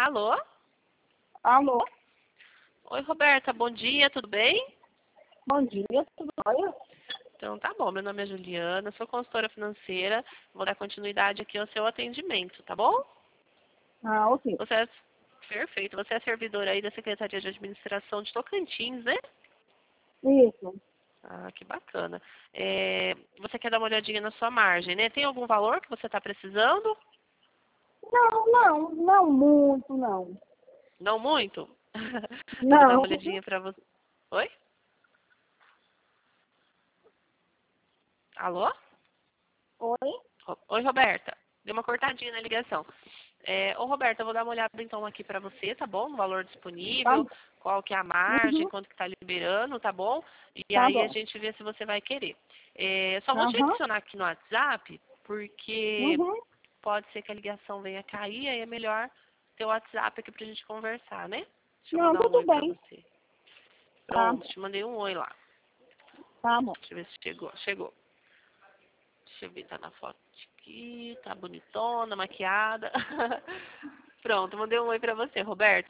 Alô? Alô? Oi, Roberta, bom dia, tudo bem? Bom dia, tudo bem? Então tá bom, meu nome é Juliana, sou consultora financeira, vou dar continuidade aqui ao seu atendimento, tá bom? Ah, ok. Você é... Perfeito, você é servidora aí da Secretaria de Administração de Tocantins, né? Isso. Ah, que bacana. Você quer dar uma olhadinha na sua margem, né? Tem algum valor que você está precisando? Não muito, não. Não muito? Eu vou dar Não. uma olhadinha para você. Oi? Alô? Oi? Oi, Roberta. Deu uma cortadinha na ligação. Ô, Roberta, eu vou dar uma olhada então aqui para você, tá bom? No valor Tá, disponível, qual que é a margem, uhum, quanto que tá liberando, tá bom? E tá aí a bom. gente vê se você vai querer. Só vou te Aham, adicionar aqui no WhatsApp, porque uhum. pode ser que a ligação venha cair, aí é melhor ter o WhatsApp aqui pra gente conversar, né? Deixa eu Não, mandar um tudo oi pra bem. você. Tá Pronto, bom, te mandei um oi lá. tá bom. Deixa eu ver se chegou. Chegou. Deixa eu ver, tá na foto aqui, tá bonitona, maquiada. Pronto, mandei um oi pra você, Roberta.